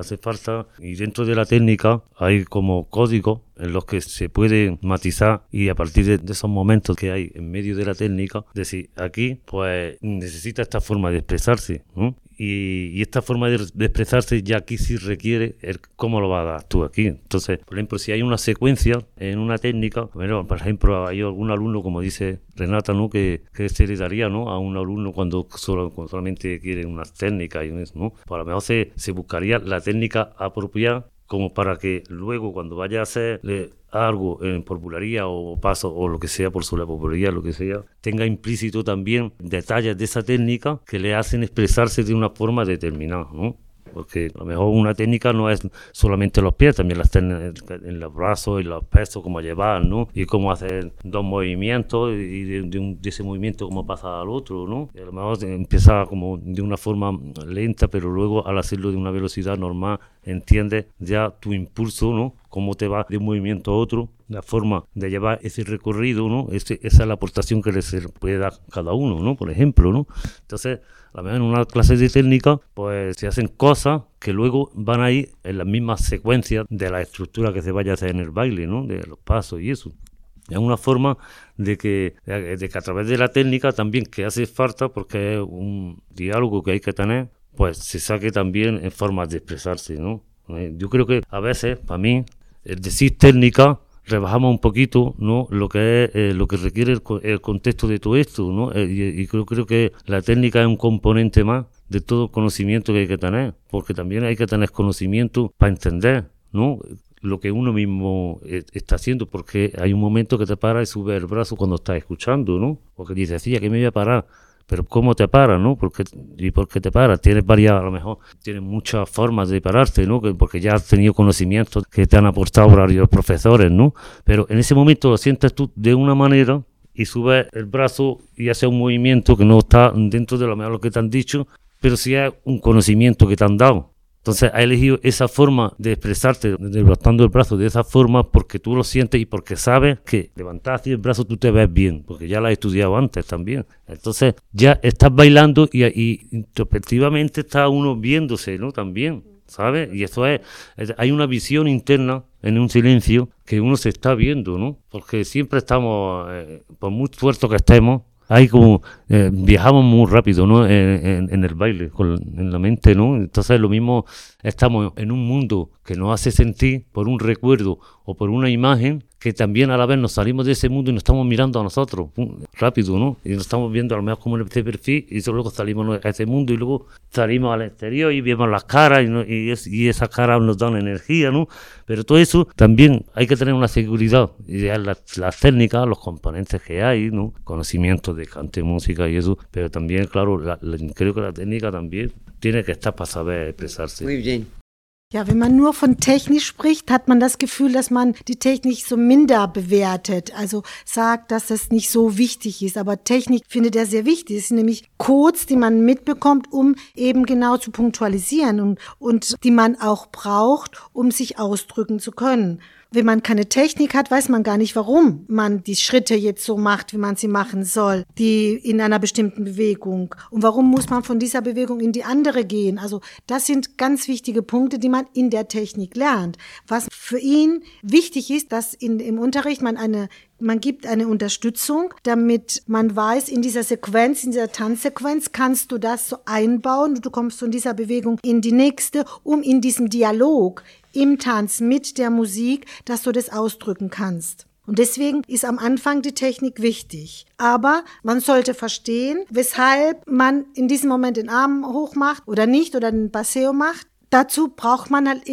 y dentro de la técnica hay como códigos en los que se puede matizar y a partir de esos momentos que hay en medio de la técnica, decir, aquí pues necesita esta forma de expresarse, ¿no? Y esta forma de expresarse ya aquí sí requiere cómo lo vas a dar tú aquí. Entonces, por ejemplo, si hay una secuencia en una técnica, bueno, por ejemplo, hay algún alumno, como dice Renata, ¿no? que se le daría, ¿no? a un alumno cuando solamente quiere unas técnicas, ¿no? Pues a lo mejor se buscaría la técnica apropiada como para que luego cuando vaya a hacerle algo en popularía o paso o lo que sea por sobre la popularía, lo que sea, tenga implícito también detalles de esa técnica que le hacen expresarse de una forma determinada, ¿no? Porque a lo mejor una técnica no es solamente los pies, también las técnicas en los brazos y los pesos, cómo llevar, ¿no? Y cómo hacer dos movimientos y de ese movimiento cómo pasa al otro, ¿no? Y a lo mejor empieza como de una forma lenta, pero luego al hacerlo de una velocidad normal, entiendes ya tu impulso, ¿no? Cómo te va de un movimiento a otro, la forma de llevar ese recorrido, ¿no? Esa es la aportación que se puede dar cada uno, ¿no? Por ejemplo, ¿no? Entonces, a lo mejor en una clase de técnica, pues se hacen cosas que luego van a ir en las mismas secuencias de la estructura que se vaya a hacer en el baile, ¿no? De los pasos y eso. Es una forma de que a través de la técnica también que hace falta, porque es un diálogo que hay que tener, pues se saque también en formas de expresarse, ¿no? Yo creo que a veces, para mí, el decir técnica, rebajamos un poquito, ¿no? Lo que es lo que requiere el contexto de todo esto, ¿no? Y creo que la técnica es un componente más de todo conocimiento que hay que tener, porque también hay que tener conocimiento para entender, ¿no? Lo que uno mismo está haciendo, porque hay un momento que te para y sube el brazo cuando estás escuchando, ¿no? Porque dices, sí, aquí me voy a parar. Pero ¿cómo te paras, no? ¿Por qué te paras? Tienes varias, a lo mejor, tienes muchas formas de pararte, ¿no? Porque ya has tenido conocimientos que te han aportado varios profesores, ¿no? Pero en ese momento lo sientes tú de una manera y subes el brazo y haces un movimiento que no está dentro de lo mejor lo que te han dicho, pero sí es un conocimiento que te han dado. Entonces, has elegido esa forma de expresarte, levantando el brazo de esa forma, porque tú lo sientes y porque sabes que levantar así el brazo tú te ves bien, porque ya lo has estudiado antes también. Entonces, ya estás bailando y introspectivamente está uno viéndose, ¿no? También, ¿sabes? Y eso hay una visión interna en un silencio que uno se está viendo, ¿no? Porque siempre estamos, por muy tuerto que estemos, hay como viajamos muy rápido, ¿no? En el baile, en la mente, ¿no? Entonces lo mismo, estamos en un mundo que nos hace sentir por un recuerdo o por una imagen, que también a la vez nos salimos de ese mundo y nos estamos mirando a nosotros rápido, ¿no? Y nos estamos viendo a lo mejor como en este perfil y luego salimos a ese mundo y luego salimos al exterior y vemos las caras y esas caras nos dan energía, ¿no? Pero todo eso también hay que tener una seguridad y las técnicas, los componentes que hay, ¿no? Conocimientos de cante, música y eso, pero también, claro, creo que la técnica también tiene que estar para saber expresarse. Muy bien. Ja, wenn man nur von Technik spricht, hat man das Gefühl, dass man die Technik so minder bewertet. Also sagt, dass das nicht so wichtig ist. Aber Technik findet er sehr wichtig. Es sind nämlich Codes, die man mitbekommt, um eben genau zu punktualisieren und die man auch braucht, um sich ausdrücken zu können. Wenn man keine Technik hat, weiß man gar nicht, warum man die Schritte jetzt so macht, wie man sie machen soll, die in einer bestimmten Bewegung. Und warum muss man von dieser Bewegung in die andere gehen? Also das sind ganz wichtige Punkte, die man in der Technik lernt. Was für ihn wichtig ist, dass im Unterricht man gibt eine Unterstützung, damit man weiß, in dieser Sequenz, in dieser Tanzsequenz kannst du das so einbauen. Du kommst von dieser Bewegung in die nächste, um in diesem Dialog im Tanz mit der Musik, dass du das ausdrücken kannst. Und deswegen ist am Anfang die Technik wichtig. Aber man sollte verstehen, weshalb man in diesem Moment den Arm hoch macht oder nicht oder den Paseo macht. Dazu braucht man halt eben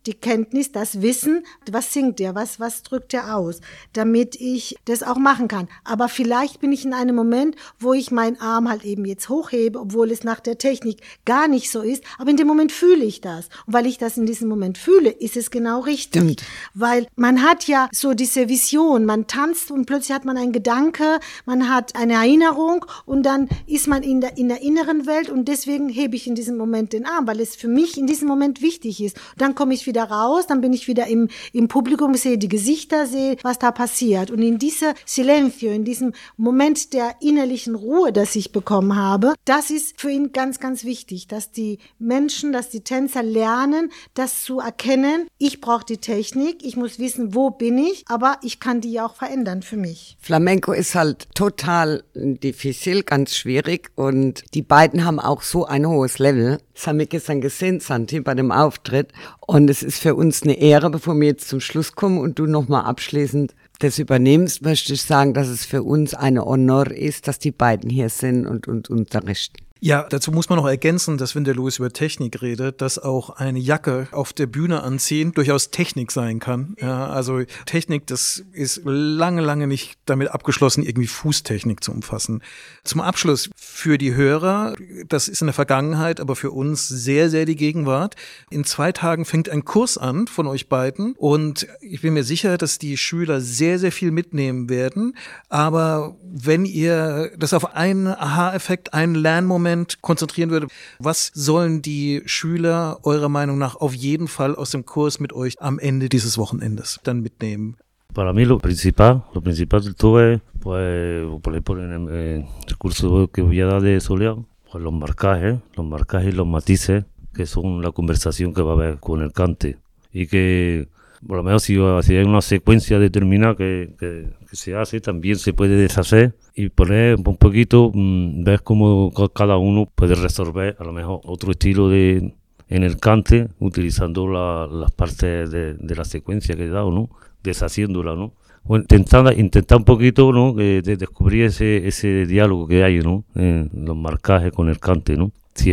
die Kenntnis, das Wissen, was singt er, was drückt er aus, damit ich das auch machen kann. Aber vielleicht bin ich in einem Moment, wo ich meinen Arm halt eben jetzt hochhebe, obwohl es nach der Technik gar nicht so ist, aber in dem Moment fühle ich das. Und weil ich das in diesem Moment fühle, ist es genau richtig. Stimmt. Weil man hat ja so diese Vision, man tanzt und plötzlich hat man einen Gedanke, man hat eine Erinnerung und dann ist man in der inneren Welt und deswegen hebe ich in diesem Moment den Arm, weil es für mich in diesem Moment wichtig ist. Und dann komme ich wieder raus, dann bin ich wieder im Publikum, sehe die Gesichter, sehe, was da passiert. Und in dieser Silencio, in diesem Moment der innerlichen Ruhe, das ich bekommen habe, das ist für ihn ganz, ganz wichtig, dass die Menschen, dass die Tänzer lernen, das zu erkennen. Ich brauche die Technik, ich muss wissen, wo bin ich, aber ich kann die auch verändern für mich. Flamenco ist halt total diffizil, ganz schwierig und die beiden haben auch so ein hohes Level. Das haben wir gestern gesehen, Santi, bei dem Auftritt und es ist für uns eine Ehre, bevor wir jetzt zum Schluss kommen und du nochmal abschließend das übernimmst, möchte ich sagen, dass es für uns eine Honor ist, dass die beiden hier sind und uns unterrichten. Ja, dazu muss man noch ergänzen, dass wenn der Luis über Technik redet, dass auch eine Jacke auf der Bühne anziehen durchaus Technik sein kann. Ja, also Technik, das ist lange, lange nicht damit abgeschlossen, irgendwie Fußtechnik zu umfassen. Zum Abschluss für die Hörer, das ist in der Vergangenheit, aber für uns sehr, sehr die Gegenwart. In 2 Tagen fängt ein Kurs an von euch beiden und ich bin mir sicher, dass die Schüler sehr, sehr viel mitnehmen werden. Aber wenn ihr das auf einen Aha-Effekt, einen Lernmoment konzentrieren würde, was sollen die Schüler eurer Meinung nach auf jeden Fall aus dem Kurs mit euch am Ende dieses Wochenendes dann mitnehmen? Para mí lo principal del todo es, pues, por ejemplo, en el curso que voy a dar de soleado, pues los marcajes y los matices, que son la conversación que va a haber con el cante. Y que, por lo menos, si hay una secuencia determinada que se hace, también se puede deshacer y poner un poquito, ver cómo cada uno puede resolver a lo mejor otro estilo en el cante, utilizando las partes de la secuencia que he dado, ¿no? Deshaciéndola, ¿no? Bueno, intentar un poquito, ¿no? De descubrir ese diálogo que hay, ¿no? Los marcajes con el cante, ¿no?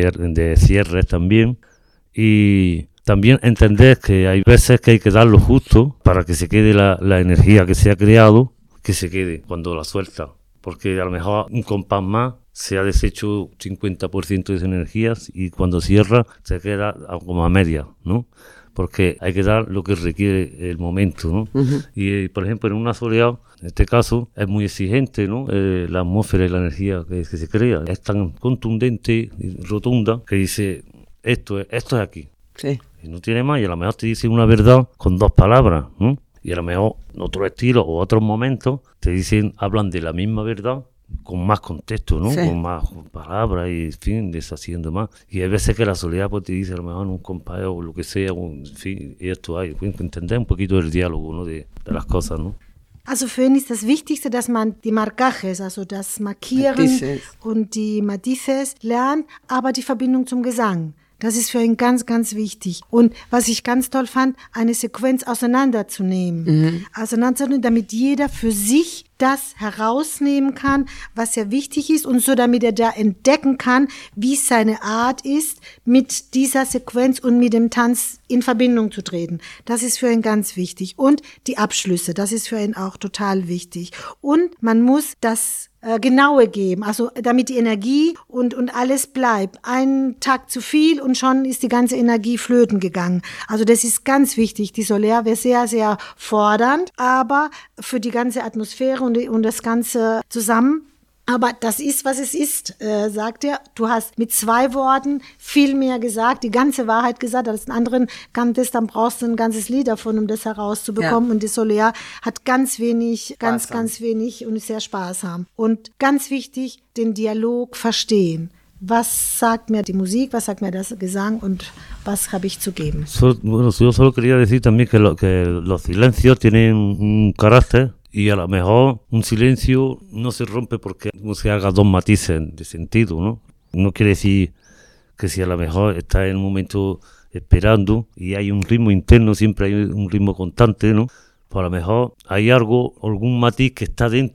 De cierres también. Y también entender que hay veces que hay que dar lo justo para que se quede la energía que se ha creado, que se quede cuando la suelta. Porque a lo mejor un compás más se ha deshecho 50% de sus energías y cuando cierra se queda como a media, ¿no? Porque hay que dar lo que requiere el momento, ¿no? Uh-huh. Y, por ejemplo, en una soleado, en este caso, es muy exigente, ¿no? La atmósfera y la energía que se crea es tan contundente y rotunda que dice, esto es aquí. Sí. Y no tiene más, y a lo mejor te dice una verdad con 2 palabras, ¿no? Y a lo mejor en otro estilo o otros momentos hablan de la misma verdad con más contexto, ¿no? Sí. Con más palabras y, en fin, deshaciendo más. Y hay veces que la soledad pues te dice a lo mejor un compadre o lo que sea, en fin, y esto hay. Entender un poquito el diálogo, ¿no? De las cosas, ¿no? Also für ihn ist das Wichtigste, dass man die Marcajes, also das Markieren und die Matices lernt, aber die Verbindung zum Gesang. Das ist für ihn ganz, ganz wichtig. Und was ich ganz toll fand, eine Sequenz auseinanderzunehmen. Mhm. Auseinanderzunehmen, damit jeder für sich das herausnehmen kann, was ja wichtig ist und so, damit er da entdecken kann, wie seine Art ist, mit dieser Sequenz und mit dem Tanz in Verbindung zu treten. Das ist für ihn ganz wichtig. Und die Abschlüsse, das ist für ihn auch total wichtig. Und man muss das Genaue geben, also damit die Energie und alles bleibt. Ein Tag zu viel und schon ist die ganze Energie flöten gegangen. Also das ist ganz wichtig. Die Soler wäre sehr, sehr fordernd, aber für die ganze Atmosphäre und das Ganze zusammen. Aber das ist, was es ist, sagt er. Du hast mit 2 Worten viel mehr gesagt, die ganze Wahrheit gesagt. Als einen anderen kanntest, dann brauchst du ein ganzes Lied davon, um das herauszubekommen. Ja. Und die Soler hat ganz wenig, ganz wenig und ist sehr sparsam. Und ganz wichtig, den Dialog verstehen. Was sagt mir die Musik, was sagt mir das Gesang und was habe ich zu geben? Yo solo quería decir también que los silencios tienen un carácter. Y a lo mejor un silencio no se rompe porque no se haga 2 matices de sentido, ¿no? No quiere decir que si a lo mejor está en un momento esperando y hay un ritmo interno, siempre hay un ritmo constante, ¿no? Pues a lo mejor hay algún matiz que está dentro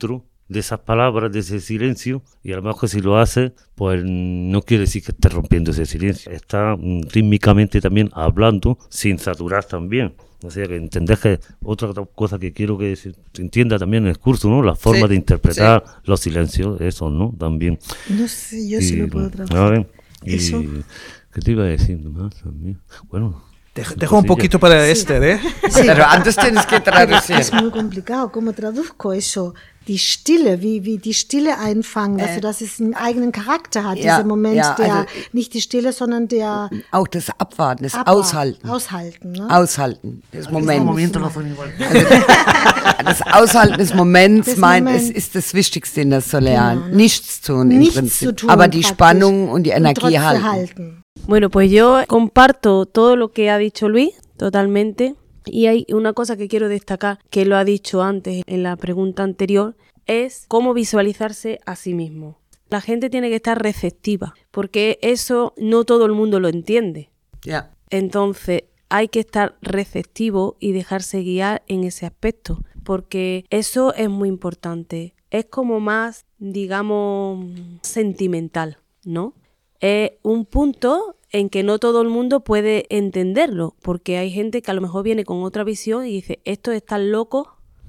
de esas palabras, de ese silencio, y a lo mejor si lo hace, pues no quiere decir que esté rompiendo ese silencio. Está rítmicamente también hablando, sin saturar también. O sea, que entendés que otra cosa que quiero que se entienda también en el curso, ¿no? La forma de interpretar los silencios, eso, ¿no? También. No sé, yo sí lo puedo traducir. A ver, Eso. ¿qué te iba a decir más también? Bueno. Dejo un poquito para Esther, ¿eh? Sí. Pero antes tienes que traducir. Es muy complicado. ¿Cómo traduzco eso? Die Stille, wie die Stille einfangen, also dass es einen eigenen Charakter hat, Ja, dieser Moment, ja, der, also, nicht die Stille, sondern der Auch das Abwarten, das Abwarten, Aushalten. Aushalten, ne? Aushalten des Moments. Momentos no son igual. Das Aushalten des Moments, Des Moments. ist das Wichtigste in der Solean. Genau, ne? Nichts tun im Nichts Prinzip. zu tun Aber die praktisch. Spannung und die Energie trotzdem halten. Bueno, pues yo comparto todo lo que ha dicho Luis, totalmente. Y hay una cosa que quiero destacar, que lo ha dicho antes en la pregunta anterior, es cómo visualizarse a sí mismo. La gente tiene que estar receptiva, porque eso no todo el mundo lo entiende. Ja. Entonces hay que estar receptivo y dejarse guiar en ese aspecto, porque eso es muy importante. Es como más, digamos, sentimental, ¿no? Es un punto en que no todo el mundo puede entenderlo, porque hay gente que a lo mejor viene con otra visión y dice, estos están locos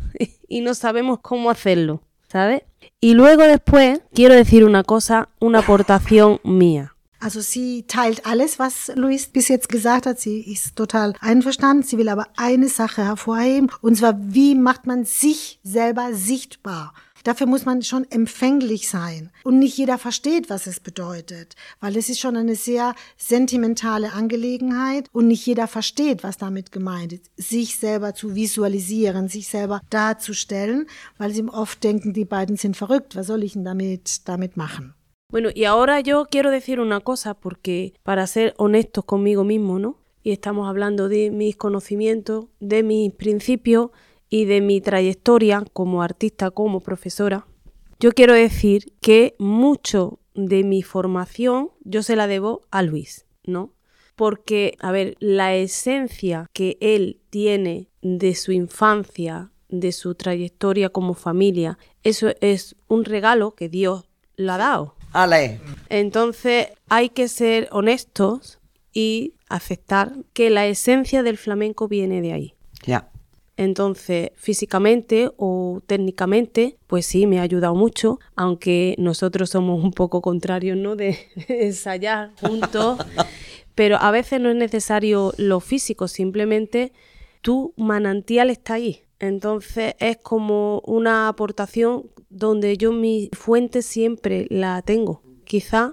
y no sabemos cómo hacerlo, ¿sabes? Y luego después quiero decir una cosa, una aportación mía. Also sie teilt alles, was Luis bis jetzt gesagt hat. Sie ist total einverstanden. Sie will aber eine Sache hervorheben, und zwar, wie macht man sich selber sichtbar? Dafür muss man schon empfänglich sein. Und nicht jeder versteht, was es bedeutet, weil es ist schon eine sehr sentimentale Angelegenheit und nicht jeder versteht, was damit gemeint ist, sich selber zu visualisieren, sich selber darzustellen, weil sie oft denken, die beiden sind verrückt. Was soll ich denn damit machen? Bueno, y ahora yo quiero decir una cosa, porque para ser honestos conmigo mismo, ¿no? Y estamos hablando de mis conocimientos, de mis principios y de mi trayectoria como artista, como profesora. Yo quiero decir que mucho de mi formación yo se la debo a Luis, ¿no? Porque, a ver, la esencia que él tiene de su infancia, de su trayectoria como familia, eso es un regalo que Dios le ha dado. Ale. Entonces hay que ser honestos y aceptar que la esencia del flamenco viene de ahí. Ja. Entonces, físicamente o técnicamente, pues sí, me ha ayudado mucho, aunque nosotros somos un poco contrarios, ¿no?, de ensayar juntos, pero a veces no es necesario lo físico, simplemente tu manantial está ahí. Entonces es como una aportación donde yo mi fuente siempre la tengo. Quizá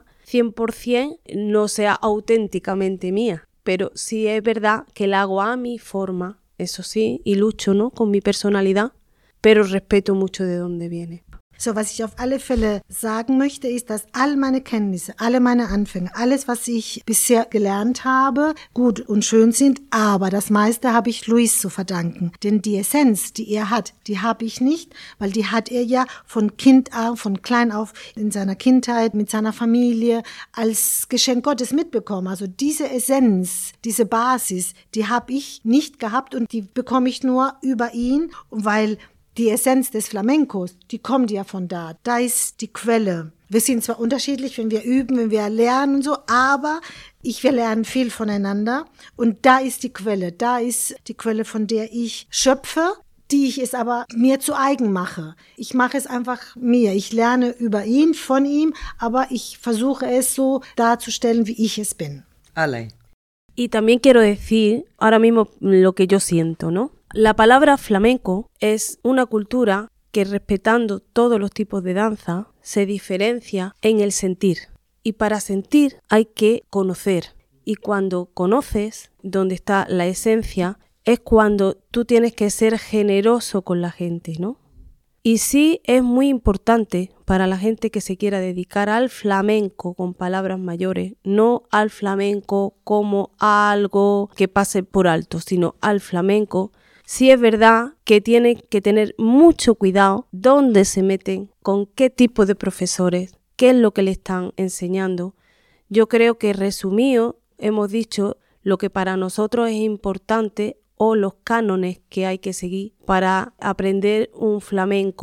100% no sea auténticamente mía, pero sí es verdad que la hago a mi forma, eso sí, y lucho, ¿no?, con mi personalidad, pero respeto mucho de dónde viene. So, was ich auf alle Fälle sagen möchte, ist, dass all meine Kenntnisse, alle meine Anfänge, alles, was ich bisher gelernt habe, gut und schön sind, aber das meiste habe ich Luis zu verdanken. Denn die Essenz, die er hat, die habe ich nicht, weil die hat er ja von Kind auf, von klein auf in seiner Kindheit mit seiner Familie als Geschenk Gottes mitbekommen. Also diese Essenz, diese Basis, die habe ich nicht gehabt und die bekomme ich nur über ihn, weil die Essenz des Flamencos, die kommt ja von da. Da ist die Quelle. Wir sind zwar unterschiedlich, wenn wir üben, wenn wir lernen und so, aber wir lernen viel voneinander. Und da ist die Quelle. Da ist die Quelle, von der ich schöpfe, die ich es aber mir zu eigen mache. Ich mache es einfach mir. Ich lerne über ihn, von ihm, aber ich versuche es so darzustellen, wie ich es bin. Ale. Y también quiero decir ahora mismo lo que yo siento, ¿no? La palabra flamenco es una cultura que, respetando todos los tipos de danza, se diferencia en el sentir. Y para sentir hay que conocer. Y cuando conoces dónde está la esencia, es cuando tú tienes que ser generoso con la gente, ¿no? Y sí es muy importante para la gente que se quiera dedicar al flamenco con palabras mayores, no al flamenco como algo que pase por alto, sino al flamenco. Sí es verdad que tienen que tener mucho cuidado dónde se meten, con qué tipo de profesores, qué es lo que le están enseñando. Yo creo que resumido hemos dicho lo que para nosotros es importante o los cánones que hay que seguir para aprender un flamenco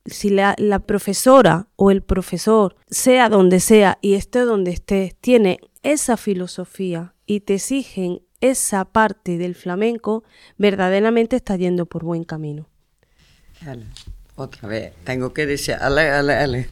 si la profesora o el profesor, sea donde sea y esté donde esté, tiene esa filosofía y te exigen esa parte del flamenco, verdaderamente está yendo por buen camino. Ale, otra vez, tengo que decir, ale.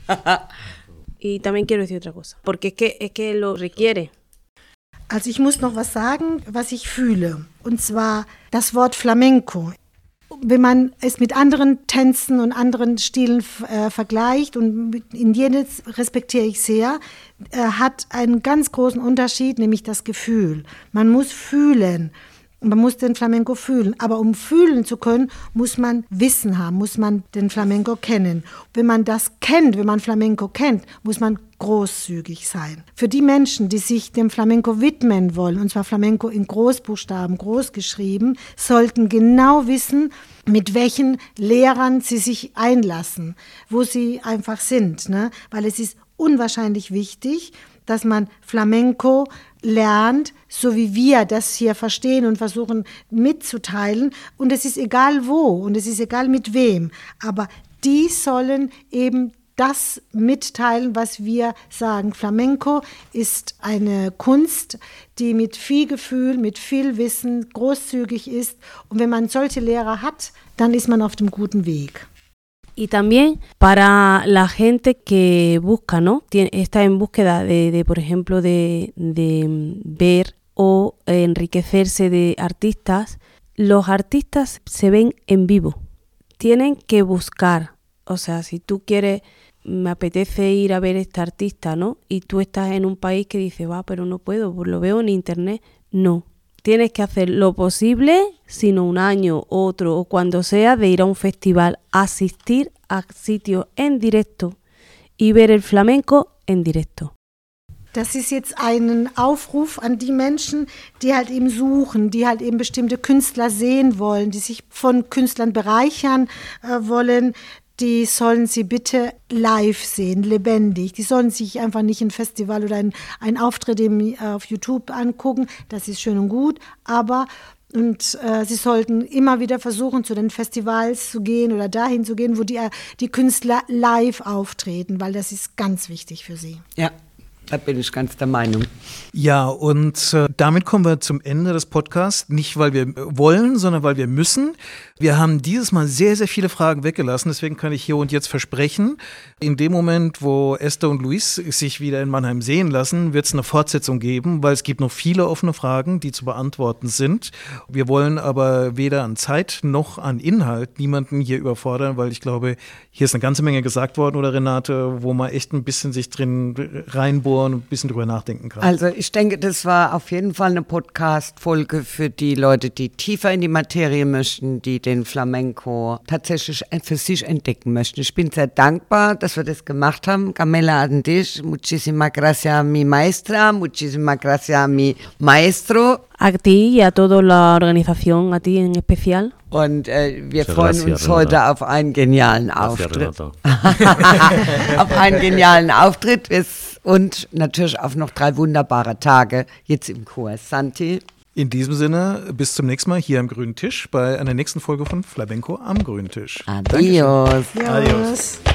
Y también quiero decir otra cosa, porque es que lo requiere. Also ich muss noch was sagen, was ich fühle. Und zwar das Wort Flamenco. Wenn man es mit anderen Tänzen und anderen Stilen vergleicht, und in jedes respektiere ich sehr, hat einen ganz großen Unterschied, nämlich das Gefühl. Man muss fühlen. Man muss den Flamenco fühlen. Aber um fühlen zu können, muss man Wissen haben, muss man den Flamenco kennen. Wenn man das kennt, wenn man Flamenco kennt, muss man großzügig sein. Für die Menschen, die sich dem Flamenco widmen wollen, und zwar Flamenco in Großbuchstaben, groß geschrieben, sollten genau wissen, mit welchen Lehrern sie sich einlassen, wo sie einfach sind, ne? Weil es ist unwahrscheinlich wichtig, dass man Flamenco lernt, so wie wir das hier verstehen und versuchen mitzuteilen. Und es ist egal wo und es ist egal mit wem. Aber die sollen eben das mitteilen, was wir sagen. Flamenco ist eine Kunst, die mit viel Gefühl, mit viel Wissen großzügig ist. Und wenn man solche Lehrer hat, dann ist man auf dem guten Weg. Y también para la gente que busca, ¿no? Está en búsqueda de por ejemplo, de ver o enriquecerse de artistas. Los artistas se ven en vivo. Tienen que buscar. O sea, si tú quieres, me apetece ir a ver a este artista, ¿no? Y tú estás en un país que dice, pero no puedo, pues lo veo en internet. No. Tienes que hacer lo posible, sino un año, otro o cuando sea, de ir a un festival, asistir a sitios en directo y ver el flamenco en directo. Das ist jetzt ein Aufruf an die Menschen, die halt eben suchen, die halt eben bestimmte Künstler sehen wollen, die sich von Künstlern bereichern wollen. Die sollen sie bitte live sehen, lebendig. Die sollen sich einfach nicht ein Festival oder ein Auftritt auf YouTube angucken. Das ist schön und gut, aber sie sollten immer wieder versuchen, zu den Festivals zu gehen oder dahin zu gehen, wo die Künstler live auftreten, weil das ist ganz wichtig für sie. Ja. Da bin ich ganz der Meinung. Ja, und damit kommen wir zum Ende des Podcasts. Nicht, weil wir wollen, sondern weil wir müssen. Wir haben dieses Mal sehr, sehr viele Fragen weggelassen. Deswegen kann ich hier und jetzt versprechen, in dem Moment, wo Esther und Luis sich wieder in Mannheim sehen lassen, wird es eine Fortsetzung geben, weil es gibt noch viele offene Fragen, die zu beantworten sind. Wir wollen aber weder an Zeit noch an Inhalt niemanden hier überfordern, weil ich glaube, hier ist eine ganze Menge gesagt worden, oder Renate, wo man echt ein bisschen sich drin reinbohren und ein bisschen drüber nachdenken kann. Also ich denke, das war auf jeden Fall eine Podcast-Folge für die Leute, die tiefer in die Materie möchten, die den Flamenco tatsächlich für sich entdecken möchten. Ich bin sehr dankbar, dass wir das gemacht haben. Camila, an dich. Muchísimas gracias, mi maestra. Muchísimas gracias, mi maestro. A ti y a toda la organización, a ti en especial. Und wir freuen uns heute auf einen genialen Auftritt. Auf einen genialen Auftritt und natürlich auf noch 3 wunderbare Tage jetzt im Kurs. Santi. In diesem Sinne, bis zum nächsten Mal hier am Grünen Tisch bei einer nächsten Folge von Flamenco am Grünen Tisch. Adios. Adios.